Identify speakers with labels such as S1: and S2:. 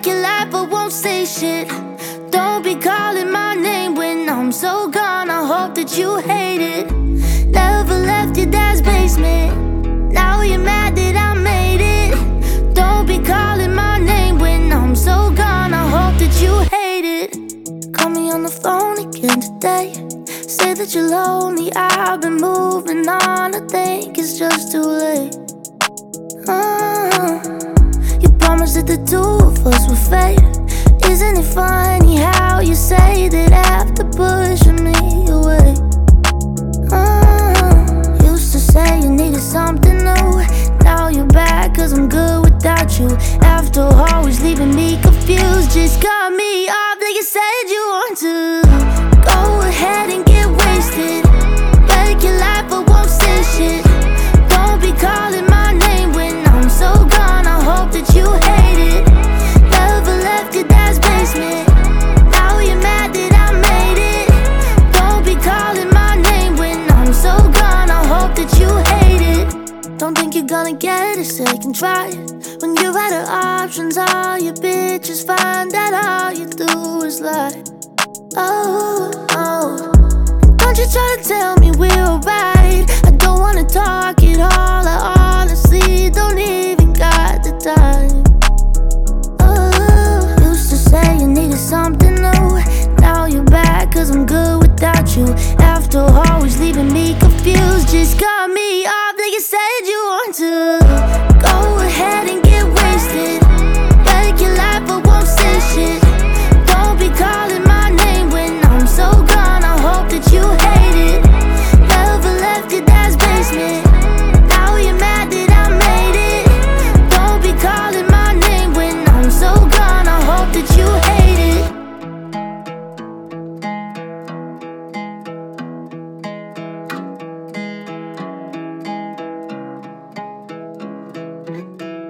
S1: Fake your life but won't say shit. Don't be calling my name when I'm so gone. I hope that you hate it. Never left your dad's basement. Now you're mad that I made it. Don't be calling my name when I'm so gone. I hope that you hate it. Call me on the phone again today. Say that you're lonely, I've been moving on. I think it's just too late. You promised that the two of us would fade. Isn't it funny how you say that after pushing me away? Used to say you needed something new. Now you're back cause I'm good without you. After always leaving me confused, just cut me off like you said you want to. Go ahead and get wasted. Fake your life but won't say shit. Don't be calling my name when I'm so gone. I hope that you hate it. Never left your dad's basement. Now you're mad that I made it. Don't be calling my name when I'm so gone. I hope that you hate it. Don't think you're gonna get a second try. When you're out of options, all your bitches find that all you do is lie. Oh, don't you try to tell me we're